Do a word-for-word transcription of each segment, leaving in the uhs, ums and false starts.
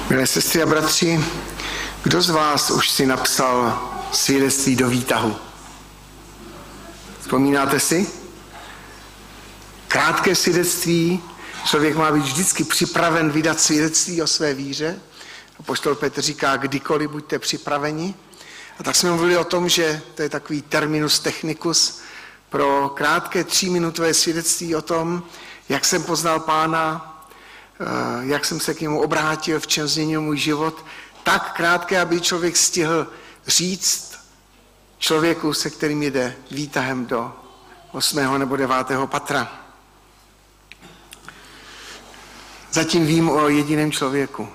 Milé sestry a bratři, kdo z vás už si napsal svědectví do výtahu? Vzpomínáte si? Krátké svědectví, člověk má být vždycky připraven vydat svědectví o své víře. Apoštol Petr říká, kdykoliv buďte připraveni. A tak jsme mluvili o tom, že to je takový terminus technicus pro krátké tříminutové svědectví o tom, jak jsem poznal Pána, jak jsem se k němu obrátil, v čem změnil můj život, tak krátké, aby člověk stihl říct člověku, se kterým jde výtahem do osmého nebo devátého patra. Zatím vím o jediném člověku.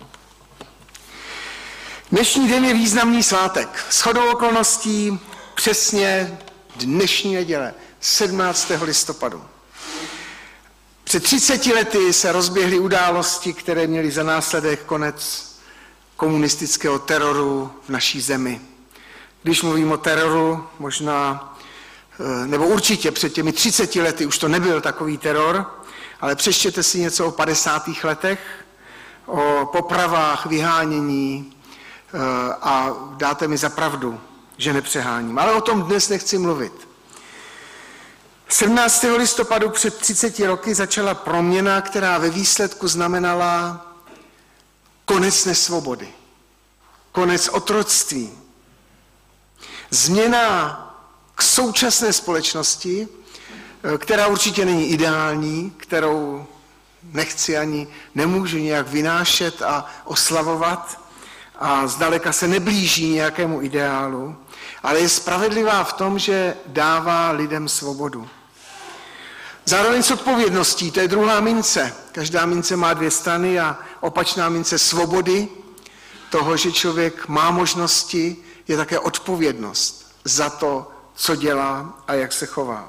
Dnešní den je významný svátek. Shodou okolností přesně dnešní neděle, sedmnáctého listopadu. Před třiceti lety se rozběhly události, které měly za následek konec komunistického teroru v naší zemi. Když mluvím o teroru, možná, nebo určitě před těmi třiceti lety už to nebyl takový teror, ale přečtěte si něco o padesátých letech, o popravách, vyhánění a dáte mi za pravdu, že nepřeháním. Ale o tom dnes nechci mluvit. sedmnáctého listopadu před třiceti roky začala proměna, která ve výsledku znamenala konec nesvobody, konec otroctví, změna k současné společnosti, která určitě není ideální, kterou nechci ani nemůžu nějak vynášet a oslavovat a zdaleka se neblíží nějakému ideálu, ale je spravedlivá v tom, že dává lidem svobodu. Zároveň s odpovědností, to je druhá mince. Každá mince má dvě strany a opačná mince svobody, toho, že člověk má možnosti, je také odpovědnost za to, co dělá a jak se chová.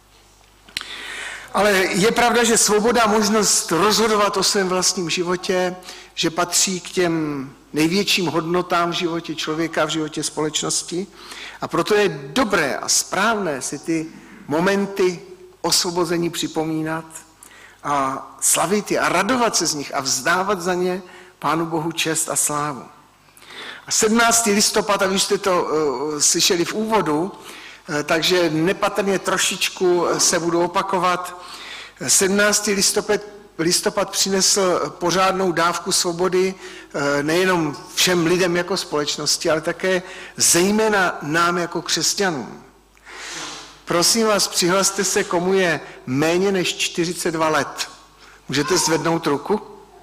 Ale je pravda, že svoboda, možnost rozhodovat o svém vlastním životě, že patří k těm největším hodnotám v životě člověka, v životě společnosti. A proto je dobré a správné si ty momenty osvobození připomínat a slavit je a radovat se z nich a vzdávat za ně Pánu Bohu čest a slávu. A sedmnáctého listopad, a vy jste to uh, slyšeli v úvodu, uh, takže nepatrně trošičku se budu opakovat. sedmnáctého listopad, listopad přinesl pořádnou dávku svobody uh, nejenom všem lidem jako společnosti, ale také zejména nám jako křesťanům. Prosím vás, přihlaste se, komu je méně než čtyřicet dva let. Můžete zvednout ruku?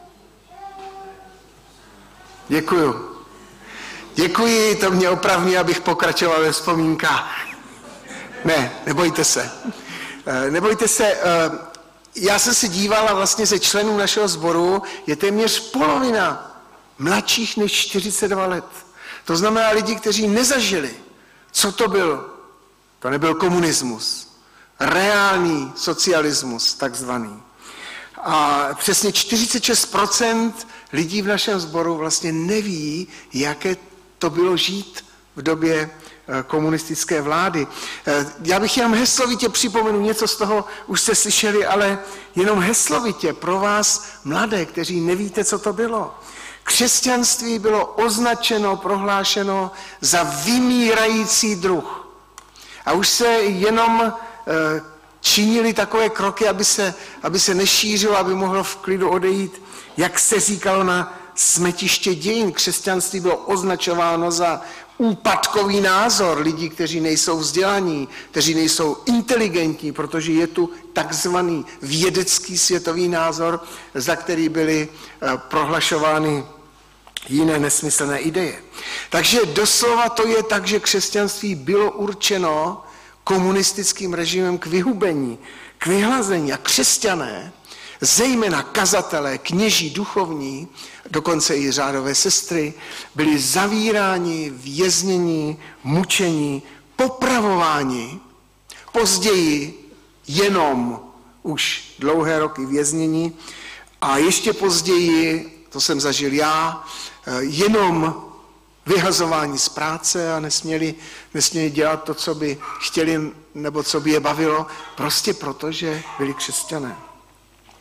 Děkuju. Děkuji, to mě opravňuje, abych pokračoval ve vzpomínkách. Ne, nebojte se. Nebojte se, já jsem si díval a vlastně ze členů našeho sboru je téměř polovina mladších než čtyřicet dva let. To znamená lidi, kteří nezažili, co to bylo. To nebyl komunismus, reálný socialismus takzvaný. A přesně čtyřicet šest procent lidí v našem sboru vlastně neví, jaké to bylo žít v době komunistické vlády. Já bych jenom heslovitě připomenul, něco z toho už jste slyšeli, ale jenom heslovitě pro vás mladé, kteří nevíte, co to bylo. Křesťanství bylo označeno, prohlášeno za vymírající druh. A už se jenom e, činili takové kroky, aby se, aby se nešířilo, aby mohlo v klidu odejít, jak se říkalo, na smetiště dějin. Křesťanství bylo označováno za úpadkový názor lidí, kteří nejsou vzdělaní, kteří nejsou inteligentní, protože je tu takzvaný vědecký světový názor, za který byly e, prohlašovány jiné nesmyslné ideje. Takže doslova to je tak, že křesťanství bylo určeno komunistickým režimem k vyhubení, k vyhlazení a křesťané, zejména kazatelé, kněží, duchovní, dokonce i řádové sestry, byli zavíráni, vězněni, mučeni, popravováni, později jenom už dlouhé roky věznění a ještě později, to jsem zažil já, jenom vyhazování z práce a nesměli, nesměli dělat to, co by chtěli nebo co by je bavilo, prostě proto, že byli křesťané.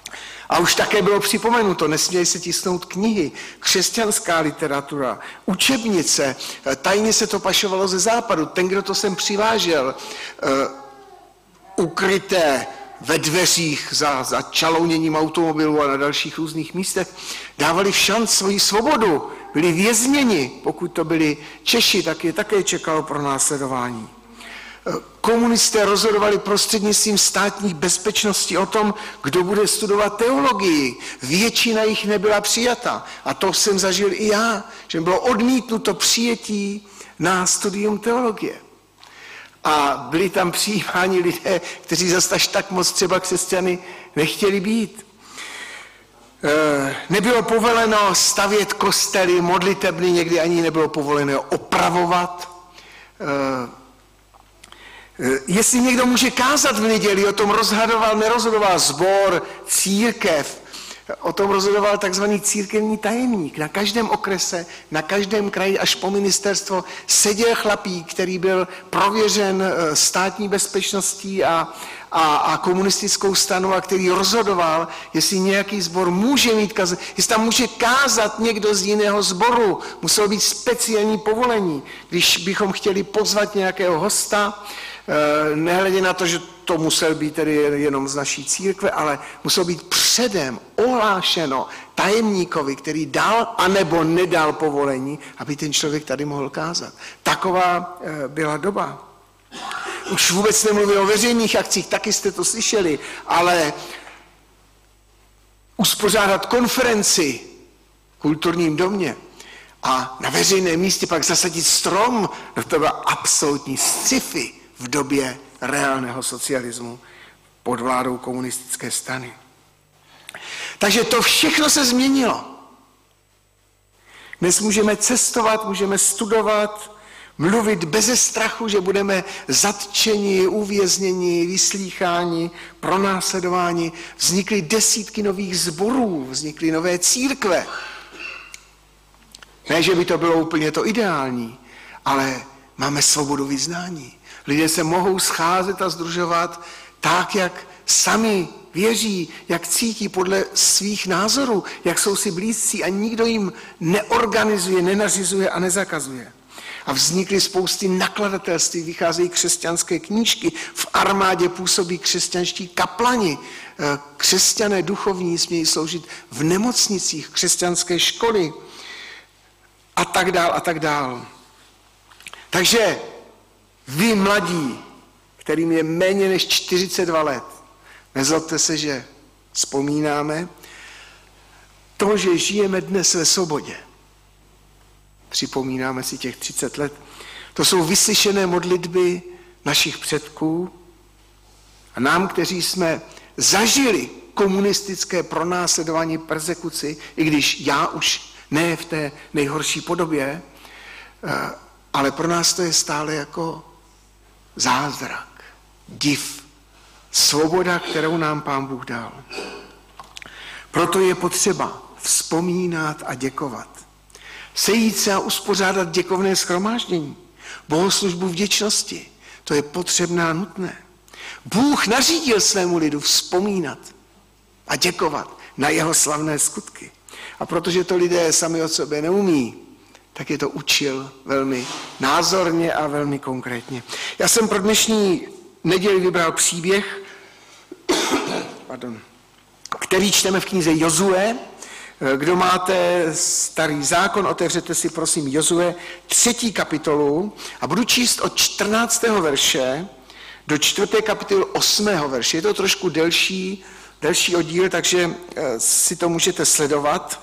A už také bylo připomenuto, nesměly se tisknout knihy, křesťanská literatura, učebnice, tajně se to pašovalo ze západu. Ten, kdo to sem přivážel, uh, ukryté ve dveřích za, za čalouněním automobilu a na dalších různých místech, dávali šanc svoji svobodu, byli vězněni. Pokud to byli Češi, tak je také čekalo pronásledování. Komunisté rozhodovali prostřednictvím státní bezpečnosti o tom, kdo bude studovat teologii. Většina jich nebyla přijata. A to jsem zažil i já, že bylo odmítnuto přijetí na studium teologie. A byli tam přijímáni lidé, kteří zase až tak moc třeba křesťany nechtěli být. E, nebylo povoleno stavět kostely, modlitebny, někdy ani nebylo povoleno opravovat. E, Jestli někdo může kázat v neděli, o tom rozhodoval, nerozhodoval sbor, církev, o tom rozhodoval takzvaný církevní tajemník. Na každém okrese, na každém kraji až po ministerstvo seděl chlapík, který byl prověřen státní bezpečností a, a, a komunistickou stranou a který rozhodoval, jestli nějaký sbor může mít kázat, jestli tam může kázat někdo z jiného sboru. Muselo být speciální povolení. Když bychom chtěli pozvat nějakého hosta, nehledě na to, že to musel být tedy jenom z naší církve, ale muselo být předem ohlášeno tajemníkovi, který dal anebo nedal povolení, aby ten člověk tady mohl kázat. Taková byla doba. Už vůbec nemluvím o veřejných akcích, taky jste to slyšeli, ale uspořádat konferenci v kulturním domě a na veřejném místě pak zasadit strom, no to byla absolutní sci-fi v době reálného socialismu pod vládou komunistické strany. Takže to všechno se změnilo. Dnes můžeme cestovat, můžeme studovat, mluvit beze strachu, že budeme zatčeni, uvězněni, vyslýcháni, pronásledováni. Vznikly desítky nových sborů, vznikly nové církve. Ne, že by to bylo úplně to ideální, ale máme svobodu vyznání. Lidé se mohou scházet a sdružovat tak, jak sami věří, jak cítí podle svých názorů, jak jsou si blízcí a nikdo jim neorganizuje, nenařizuje a nezakazuje. A vznikly spousty nakladatelství, vycházejí křesťanské knížky, v armádě působí křesťanští kaplani, křesťané duchovní smějí sloužit v nemocnicích, křesťanské školy a tak dál a tak dál. Takže vy mladí, kterým je méně než čtyřicet dva let, nezlobte se, že vzpomínáme to, že žijeme dnes ve svobodě. Připomínáme si těch třicet let. To jsou vyslyšené modlitby našich předků a nám, kteří jsme zažili komunistické pronásledování, persekuci, i když já už ne v té nejhorší podobě, ale pro nás to je stále jako zázrak, div, svoboda, kterou nám Pán Bůh dal. Proto je potřeba vzpomínat a děkovat. Sejít se a uspořádat děkovné shromáždění, bohoslužbu vděčnosti, to je potřebné a nutné. Bůh nařídil svému lidu vzpomínat a děkovat na jeho slavné skutky. A protože to lidé sami od sebe neumí, tak je to učil velmi názorně a velmi konkrétně. Já jsem pro dnešní neděli vybral příběh, pardon, který čteme v knize Jozue. Kdo máte starý zákon, otevřete si prosím Jozue třetí kapitolu a budu číst od čtrnáctého verše do čtvrté kapitoly osmého verše. Je to trošku delší, delší oddíl, takže si to můžete sledovat.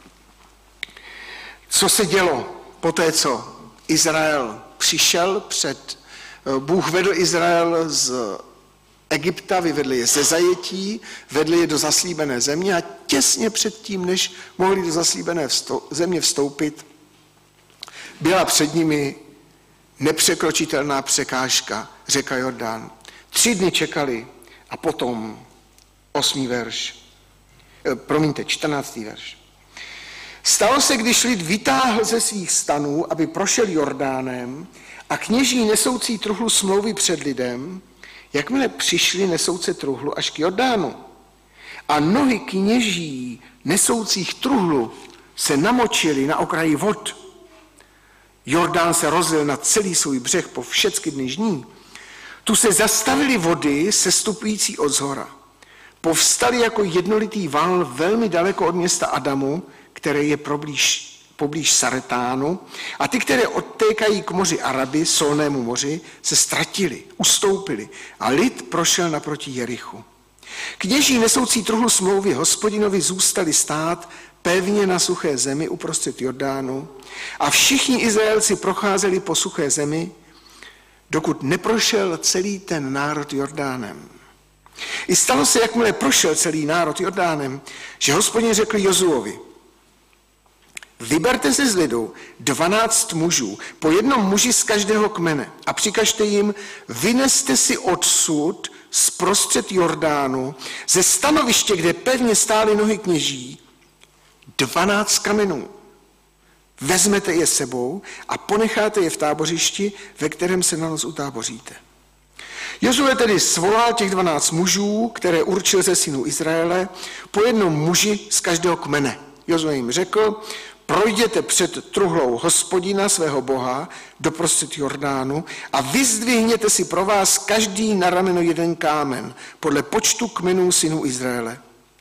Co se dělo po té, co Izrael přišel před, Bůh vedl Izrael z Egypta, vyvedl je ze zajetí, vedl je do zaslíbené země a těsně předtím, než mohli do zaslíbené země vstoupit, byla před nimi nepřekročitelná překážka, řeka Jordán. Tři dny čekali a potom osmý verš, promiňte, čtrnáctý verš. Stalo se, když lid vytáhl ze svých stanů, aby prošel Jordánem a kněží nesoucí truhlu smlouvy před lidem, jakmile přišli nesouce truhlu až k Jordánu. a nohy kněží nesoucích truhlu se namočily na okraji vod. Jordán se rozlil na celý svůj břeh po všechny dny žní. Tu se zastavily vody sestupující od zhora. Povstaly jako jednolitý val velmi daleko od města Adamu, které je poblíž, poblíž Saretánu, a ty, které odtékají k moři Araby, solnému moři, se ztratily, ustoupily a lid prošel naproti Jerichu. Kněží nesoucí truhlu smlouvy Hospodinovi zůstali stát pevně na suché zemi uprostřed Jordánu a všichni Izraelci procházeli po suché zemi, dokud neprošel celý ten národ Jordánem. I stalo se, jakmile prošel celý národ Jordánem, že Hospodin řekl Jozuovi: vyberte si z lidu dvanáct mužů, po jednom muži z každého kmene, a přikažte jim, vyneste si odsud zprostřed Jordánu, ze stanoviště, kde pevně stály nohy kněží, dvanáct kamenů. Vezmete je sebou a ponecháte je v tábořišti, ve kterém se na noc utáboříte. Jozue tedy svolal těch dvanáct mužů, které určil ze synů Izraele, po jednom muži z každého kmene. Jozue jim řekl: projděte před truhlou Hospodina svého Boha doprostřed Jordánu a vyzdvihněte si pro vás každý na rameno jeden kámen podle počtu kmenů synů Izraele.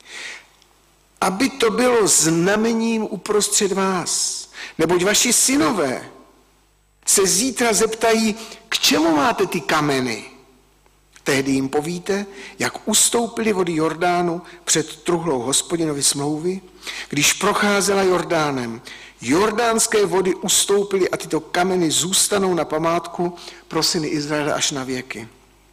Aby to bylo znamením uprostřed vás, neboť vaši synové se zítra zeptají, k čemu máte ty kameny. Tehdy jim povíte, jak ustoupili vody Jordánu před truhlou Hospodinovy smlouvy, když procházela Jordánem. Jordánské vody ustoupily a tyto kameny zůstanou na památku pro syny Izraele až na věky.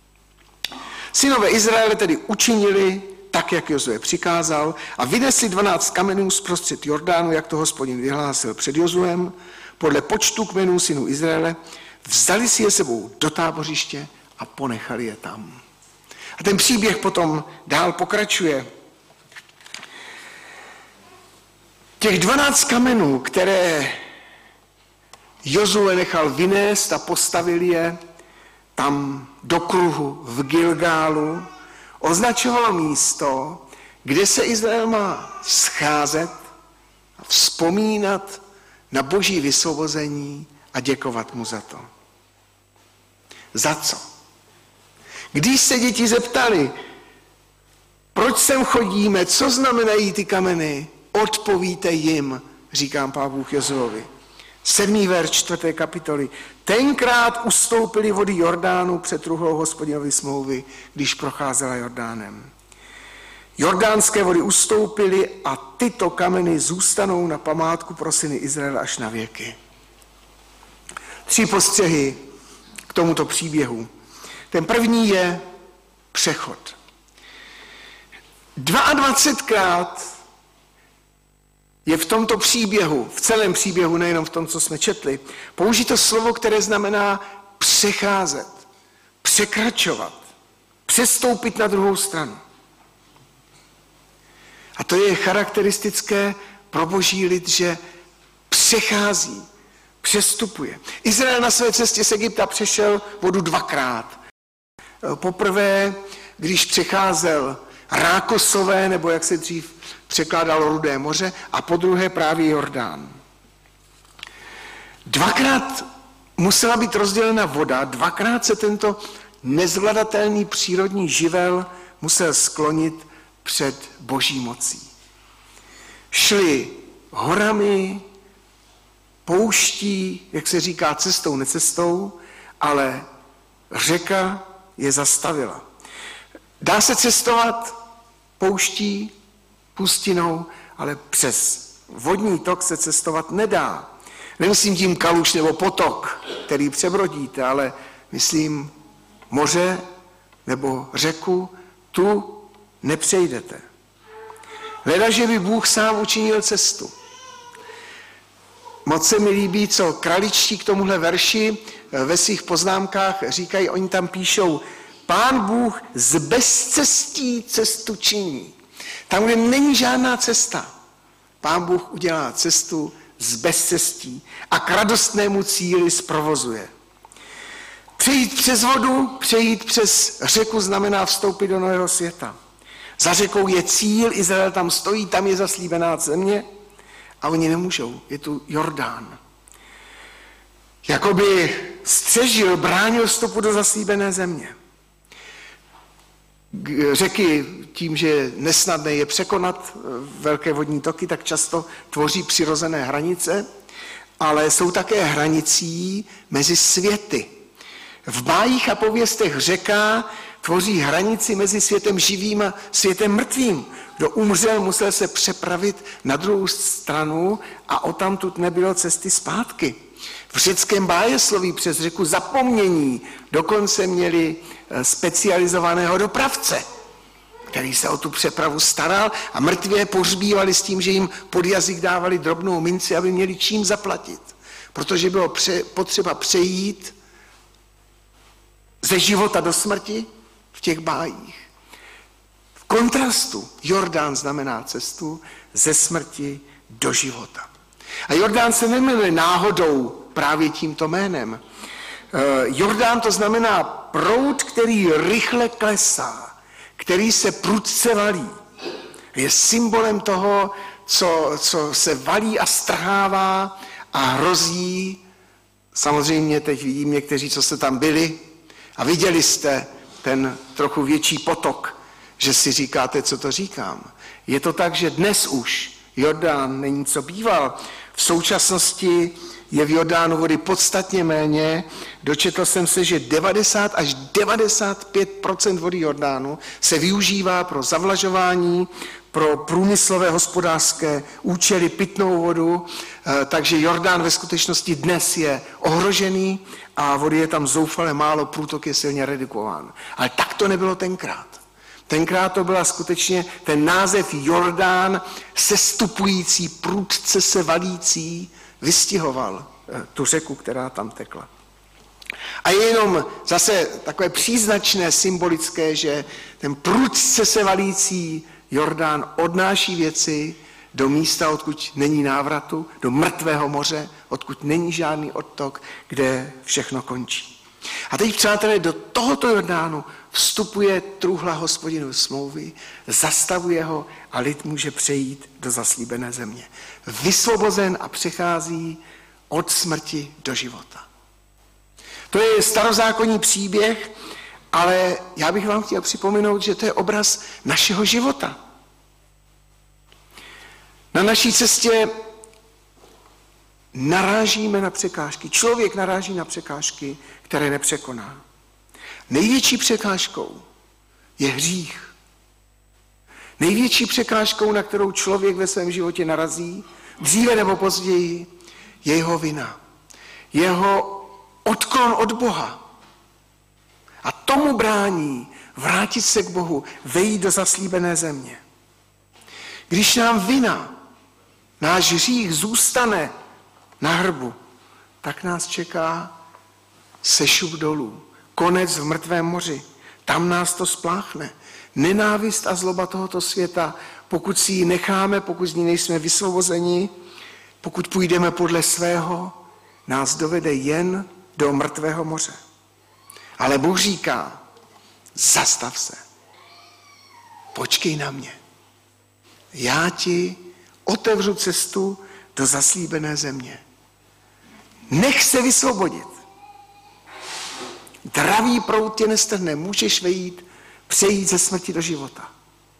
Synové Izraele tedy učinili tak, jak Jozue přikázal, a vynesli dvanáct kamenů zprostřed Jordánu, jak to Hospodin vyhlásil před Jozuem, podle počtu kmenů synů Izraele, vzali si je sebou do tábořiště a ponechali je tam. A ten příběh potom dál pokračuje. Těch dvanáct kamenů, které Jozue nechal vynést a postavil je tam do kruhu v Gilgálu, označovalo místo, kde se Izrael má scházet a vzpomínat na Boží vysvobození a děkovat mu za to. Za co? Když se děti zeptali, proč sem chodíme, co znamenají ty kameny, odpovíte jim, říkám Pán Bůh Jozuovi. Sedmý verš čtvrté kapitoly. Tenkrát ustoupily vody Jordánu před truhlou Hospodinovy smlouvy, když procházela Jordánem. Jordánské vody ustoupily a tyto kameny zůstanou na památku pro syny Izraele až na věky. Tři postřehy k tomuto příběhu. Ten první je přechod. dvacetkrát je v tomto příběhu, v celém příběhu, nejenom v tom, co jsme četli, použito slovo, které znamená přecházet, překračovat, přestoupit na druhou stranu. A to je charakteristické pro Boží lid, že přechází, přestupuje. Izrael na své cestě z Egypta přešel vodu dvakrát. Poprvé, když přecházel Rákosové, nebo jak se dřív překládalo Rudé moře, a po druhé právě Jordán. Dvakrát musela být rozdělena voda, dvakrát se tento nezvladatelný přírodní živel musel sklonit před Boží mocí. Šli horami, pouští, jak se říká, cestou, necestou, ale řeka je zastavila. Dá se cestovat pouští, pustinou, ale přes vodní tok se cestovat nedá. Nemyslím tím kaluž nebo potok, který přebrodíte, ale myslím moře nebo řeku, tu nepřejdete. Leda, že by Bůh sám učinil cestu. Moc se mi líbí, co kraličtí k tomuhle verši ve svých poznámkách říkají, oni tam píšou, Pán Bůh z bezcestí cestu činí. Tam, kde není žádná cesta, Pán Bůh udělá cestu z bezcestí a k radostnému cíli zprovozuje. Přejít přes vodu, přejít přes řeku znamená vstoupit do nového světa. Za řekou je cíl, Izrael tam stojí, tam je zaslíbená země a oni nemůžou. Je tu Jordán. Jakoby střežil, bránil vstupu do zaslíbené země. Řeky tím, že nesnadné je překonat velké vodní toky, tak často tvoří přirozené hranice, ale jsou také hranicí mezi světy. V bájích a pověstech řeka tvoří hranici mezi světem živým a světem mrtvým. Kdo umřel, musel se přepravit na druhou stranu a odtamtud nebylo cesty zpátky. V řeckém bájesloví přes řeku Zapomnění dokonce měli specializovaného dopravce, který se o tu přepravu staral a mrtvé pohřbívali s tím, že jim pod jazyk dávali drobnou minci, aby měli čím zaplatit. Protože bylo pře- potřeba přejít ze života do smrti v těch bájích. V kontrastu Jordán znamená cestu ze smrti do života. A Jordán se nejmenuje náhodou právě tímto jménem. Jordán to znamená proud, který rychle klesá, který se prudce valí. Je symbolem toho, co, co se valí a strhává a hrozí. Samozřejmě teď vidím někteří, co jste tam byli a viděli jste ten trochu větší potok, že si říkáte, co to říkám. Je to tak, že dnes už Jordán není, co býval. V současnosti je v Jordánu vody podstatně méně. Dočetl jsem se, že devadesát až devadesát pět procent vody Jordánu se využívá pro zavlažování, pro průmyslové hospodářské účely, pitnou vodu, takže Jordán ve skutečnosti dnes je ohrožený a vody je tam zoufale málo, průtok je silně redukován. Ale tak to nebylo tenkrát. Tenkrát to byla skutečně ten název Jordán, sestupující, prudce se valící, vystihoval tu řeku, která tam tekla. A je jenom zase takové příznačné, symbolické, že ten prudce se valící Jordán odnáší věci do místa, odkud není návratu, do mrtvého moře, odkud není žádný odtok, kde všechno končí. A teď, přátelé, do tohoto Jordánu vstupuje truhla Hospodinovy smlouvy, zastavuje ho a lid může přejít do zaslíbené země. Vysvobozen a přechází od smrti do života. To je starozákonní příběh, ale já bych vám chtěl připomenout, že to je obraz našeho života. Na naší cestě narážíme na překážky. Člověk naráží na překážky, které nepřekoná. Největší překážkou je hřích. Největší překážkou, na kterou člověk ve svém životě narazí, dříve nebo později, je jeho vina. Jeho odklon od Boha. A tomu brání vrátit se k Bohu, vejít do zaslíbené země. Když nám vina, náš hřích zůstane na hrbu, tak nás čeká sešup dolů. Konec v mrtvém moři. Tam nás to spláchne. Nenávist a zloba tohoto světa, pokud si ji necháme, pokud z ní nejsme vysvobozeni, pokud půjdeme podle svého, nás dovede jen do mrtvého moře. Ale Bůh říká, zastav se. Počkej na mě. Já ti otevřu cestu do zaslíbené země. Nech se vysvobodit. Dravý proud tě nestrhne, můžeš vejít, přejít ze smrti do života.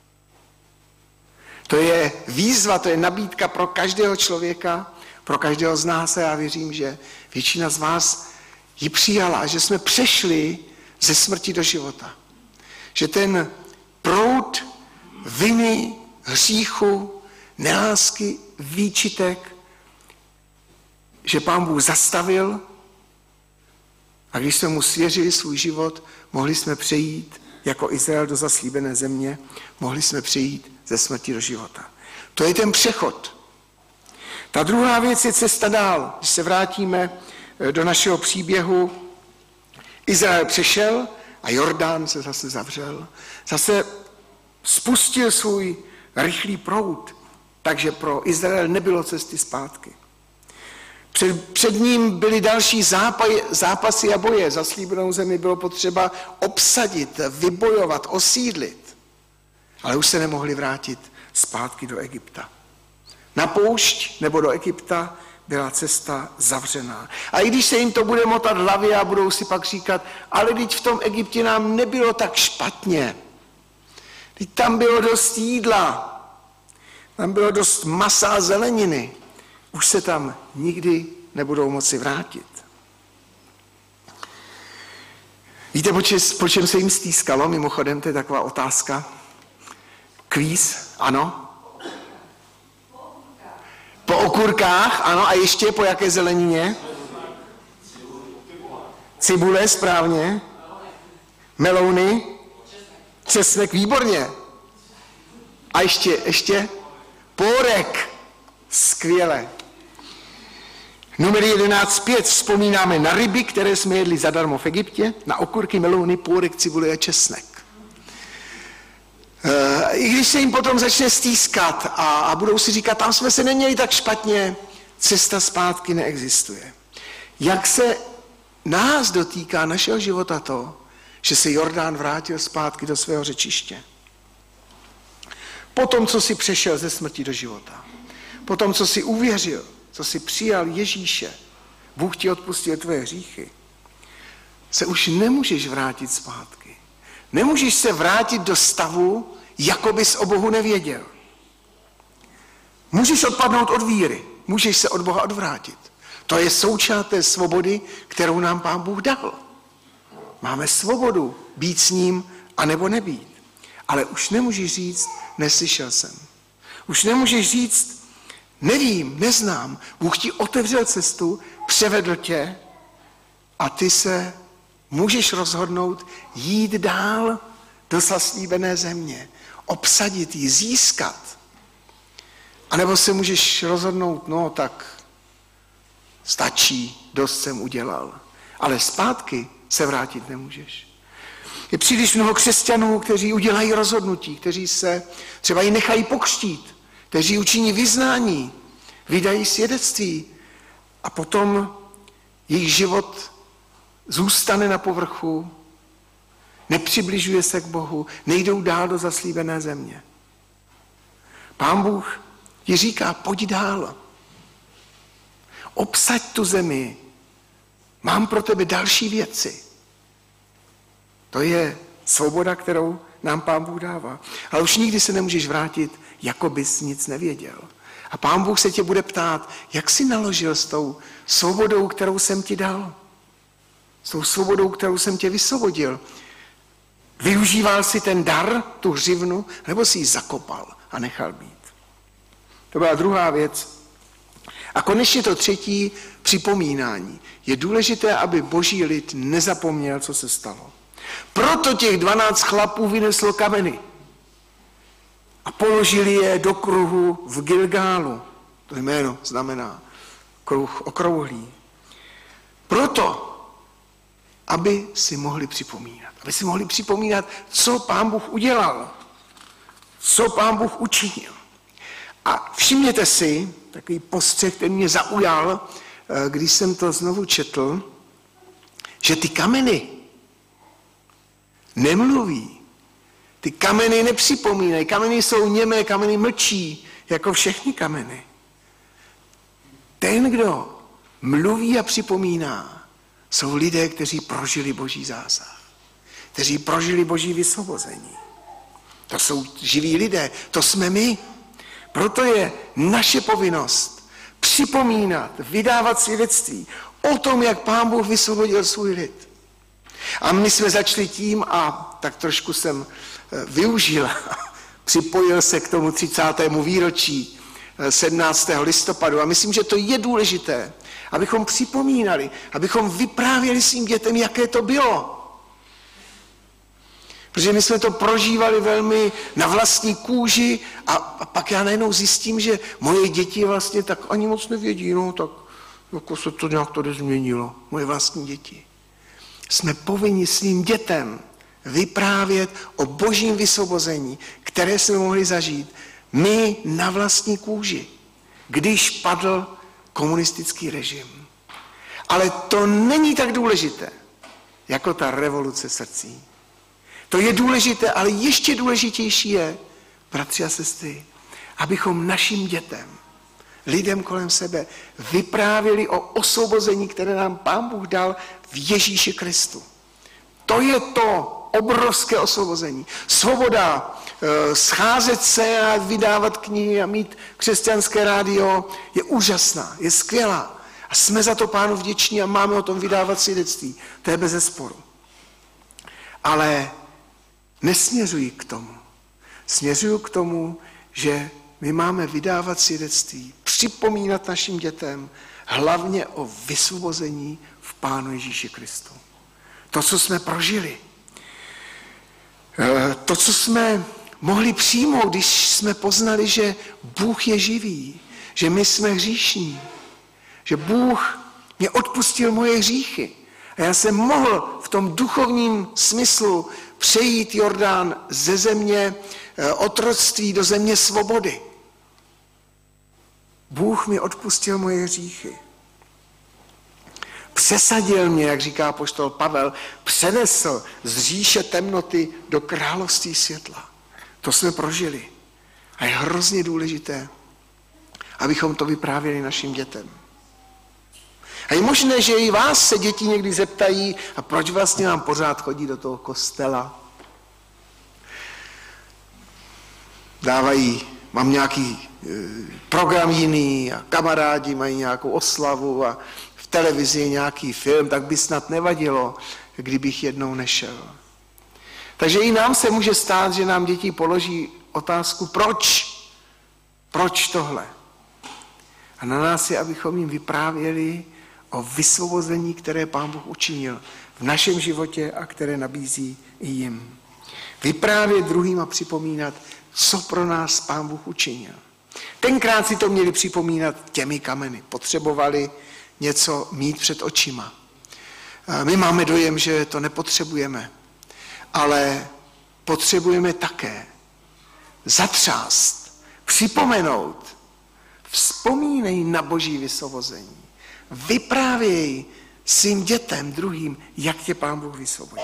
To je výzva, to je nabídka pro každého člověka, pro každého z nás a já věřím, že většina z vás ji přijala, že jsme přešli ze smrti do života. Že ten proud viny, hříchu, nelásky, výčitek, že Pán Bůh zastavil a když jsme mu svěřili svůj život, mohli jsme přejít jako Izrael do zaslíbené země, mohli jsme přejít ze smrti do života. To je ten přechod. Ta druhá věc je cesta dál. Když se vrátíme do našeho příběhu, Izrael přešel a Jordán se zase zavřel. Zase spustil svůj rychlý proud, takže pro Izrael nebylo cesty zpátky. Před, před ním byly další zápasy, zápasy a boje. Zaslíbenou zemi bylo potřeba obsadit, vybojovat, osídlit. Ale už se nemohli vrátit zpátky do Egypta. Na poušť nebo do Egypta byla cesta zavřená. A i když se jim to bude motat v hlavě a budou si pak říkat, ale teď v tom Egyptě nám nebylo tak špatně. Teď tam bylo dost jídla, tam bylo dost masa a zeleniny. Už se tam nikdy nebudou moci vrátit. Víte, po čem se jim stýskalo? Mimochodem, to je taková otázka. Kvíz, ano. Po okurkách, ano. A ještě po jaké zelenině? Cibule, správně. Melouny. Česnek, výborně. A ještě, ještě? Pórek. Skvěle. Numer jedenáct pět. Vzpomínáme na ryby, které jsme jedli zadarmo v Egyptě, na okurky, melouny, pórek, cibule a česnek. E, I když se jim potom začne stýskat a, a budou si říkat, tam jsme se neměli tak špatně, cesta zpátky neexistuje. Jak se nás dotýká našeho života to, že se Jordán vrátil zpátky do svého řečiště. Potom, co si přešel ze smrti do života. Potom, co si uvěřil, co si přijal Ježíše, Bůh ti odpustil tvoje hříchy, se už nemůžeš vrátit zpátky. Nemůžeš se vrátit do stavu, jako bys o Bohu nevěděl. Můžeš odpadnout od víry, můžeš se od Boha odvrátit. To je součást té svobody, kterou nám Pán Bůh dal. Máme svobodu být s ním, anebo nebýt. Ale už nemůžeš říct, neslyšel jsem. Už nemůžeš říct, nevím, neznám. Bůh ti otevřel cestu, převedl tě a ty se můžeš rozhodnout jít dál do zaslíbené země, obsadit ji, získat. A nebo se můžeš rozhodnout, no tak stačí, dost jsem udělal. Ale zpátky se vrátit nemůžeš. Je příliš mnoho křesťanů, kteří udělají rozhodnutí, kteří se třeba i nechají pokřtít, kteří učiní vyznání, vydají svědectví a potom jejich život zůstane na povrchu, nepřibližuje se k Bohu, nejdou dál do zaslíbené země. Pán Bůh ti říká, pojď dál. Obsaď tu zemi. Mám pro tebe další věci. To je svoboda, kterou nám Pán Bůh dává. Ale už nikdy se nemůžeš vrátit, jako bys nic nevěděl. A Pán Bůh se tě bude ptát, jak jsi naložil s tou svobodou, kterou jsem ti dal. S tou svobodou, kterou jsem tě vysvobodil. Využíval jsi ten dar, tu hřivnu, nebo jsi ji zakopal a nechal být. To byla druhá věc. A konečně to třetí, připomínání. Je důležité, aby boží lid nezapomněl, co se stalo. Proto těch dvanáct chlapů vyneslo kameny a položili je do kruhu v Gilgálu. To jméno znamená kruh okrouhlý. Proto, aby si mohli připomínat. Aby si mohli připomínat, co Pán Bůh udělal. Co Pán Bůh učinil. A všimněte si, takový postřeh, který mě zaujal, když jsem to znovu četl, že ty kameny nemluví. Ty kameny nepřipomínají. Kameny jsou němé, kameny mlčí, jako všechny kameny. Ten, kdo mluví a připomíná, jsou lidé, kteří prožili boží zásah. Kteří prožili boží vysvobození. To jsou živí lidé, to jsme my. Proto je naše povinnost připomínat, vydávat svědectví o tom, jak Pán Bůh vysvobodil svůj lid. A my jsme začali tím, a tak trošku jsem využil, připojil se k tomu třicátému výročí sedmnáctého listopadu. A myslím, že to je důležité, abychom připomínali, abychom vyprávěli svým dětem, jaké to bylo. Protože my jsme to prožívali velmi na vlastní kůži a, a pak já najednou zjistím, že moje děti vlastně tak ani moc nevědí, no tak jako se to nějak tady změnilo, moje vlastní děti. Jsme povinni svým dětem vyprávět o božím vysvobození, které jsme mohli zažít my na vlastní kůži, když padl komunistický režim. Ale to není tak důležité, jako ta revoluce srdcí. To je důležité, ale ještě důležitější je, bratři a sestry, abychom našim dětem, lidem kolem sebe vyprávěli o osvobození, které nám Pán Bůh dal v Ježíši Kristu. To je to obrovské osvobození. Svoboda e, scházet se a vydávat knihy a mít křesťanské rádio je úžasná, je skvělá. A jsme za to Pánu vděční a máme o tom vydávat svědectví. To je bezesporu. Ale nesměřuji k tomu. Směřuji k tomu, že my máme vydávat svědectví, připomínat našim dětem hlavně o vysvobození v Pánu Ježíši Kristu. To, co jsme prožili, to, co jsme mohli přijmout, když jsme poznali, že Bůh je živý, že my jsme hříšní, že Bůh mě odpustil moje hříchy a já jsem mohl v tom duchovním smyslu přejít Jordán ze země otroctví do země svobody. Bůh mi odpustil moje hříchy. Přesadil mě, jak říká apoštol Pavel, přenesl z říše temnoty do království světla. To jsme prožili. A je hrozně důležité, abychom to vyprávěli našim dětem. A je možné, že i vás se děti někdy zeptají, a proč vlastně mám pořád chodit do toho kostela? Dávají, mám nějaký e, program jiný a kamarádi mají nějakou oslavu a v televizi je nějaký film, tak by snad nevadilo, kdybych jednou nešel. Takže i nám se může stát, že nám děti položí otázku, proč? Proč tohle? A na nás je, abychom jim vyprávěli o vysvobození, které Pán Bůh učinil v našem životě a které nabízí i jim. Vyprávět druhým a připomínat, co pro nás Pán Bůh učinil. Tenkrát si to měli připomínat těmi kameny. Potřebovali něco mít před očima. My máme dojem, že to nepotřebujeme, ale potřebujeme také zatřást, připomenout. Vzpomínej na Boží vysvobození. Vyprávěj svým dětem, druhým, jak tě Pán Bůh vysvobodil.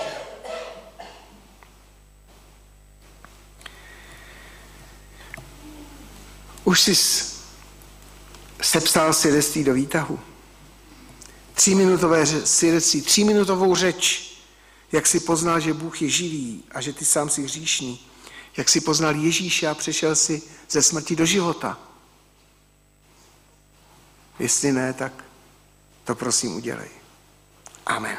Už jsi sepsal svědectví do výtahu. Tříminutové svědectví, tříminutovou řeč, jak jsi poznal, že Bůh je živý a že ty sám jsi hříšný. Jak jsi poznal Ježíše a přešel si ze smrti do života. Jestli ne, tak to prosím udělej. Amen.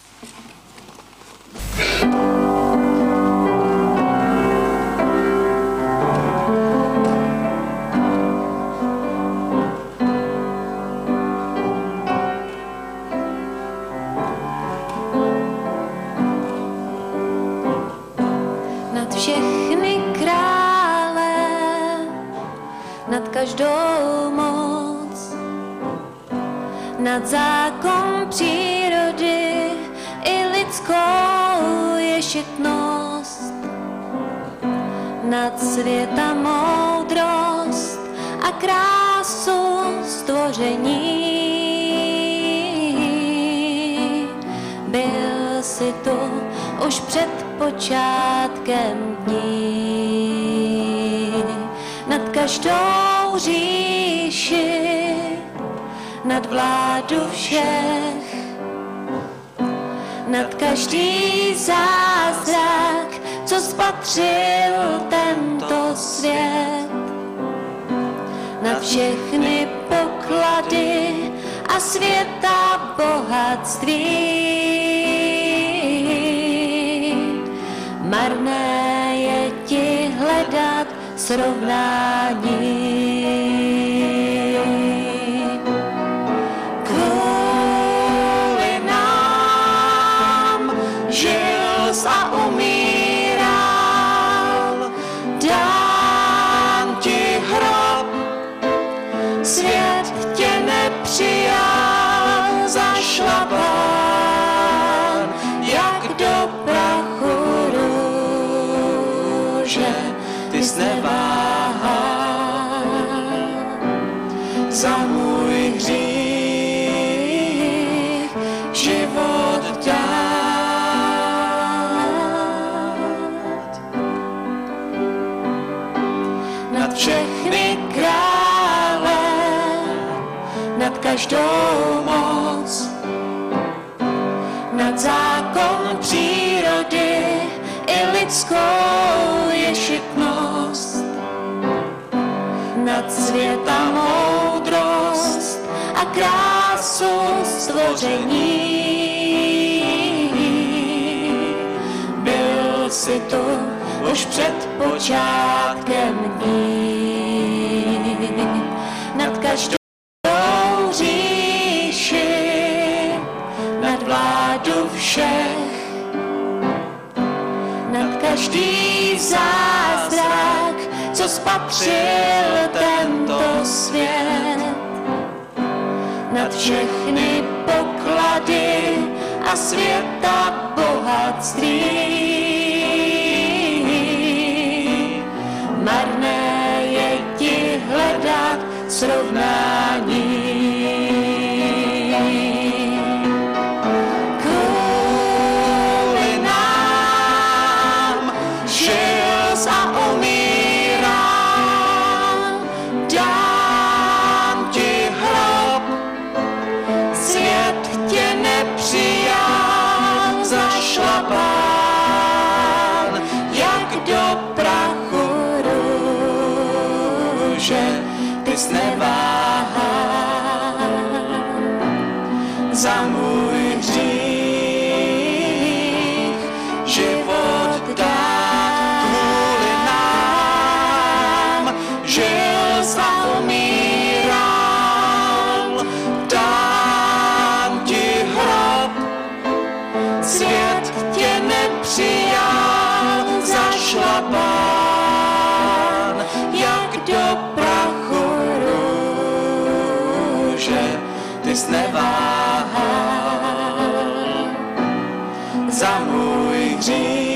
Nad všechny krále, nad každou moc, nad zákon přírody i lidskou ješitnost, nad světa moudrost a krásu stvoření. Byl jsi tu už před počátkem dní, nad každou říši, nad vládu všech, nad každý zázrak, co spatřil tento svět, nad všechny poklady a světa bohatství. Marné je ti hledat srovnání. A umíral, dám ti hrob, svět tě nepřijal, zašlapán, jak do prachu růže, ty jsi neváhal za můj hřích, život dát. nad každou moc, nad zákon přírody i lidskou ješitnost, nad světa moudrost a krásu stvoření. Byl si tu už před počátkem dní, nad každou říši, nad vládu všech, nad každý zázrak, co spatřil tento svět, nad všechny poklady a světa bohatství. Marné je ti hledat srovnání. Kvůli nám žil a umíral, dám ti hrob, svět tě nepřijal, zašlapán jak do prachu růže, ty jsi neváhal za můj hřích život dát. Kvůli nám žil a umíral, dám ti hrob, svět tě nepřijal, zašlapán jak do prachu růže, ty jsi neváhal za můj hřích.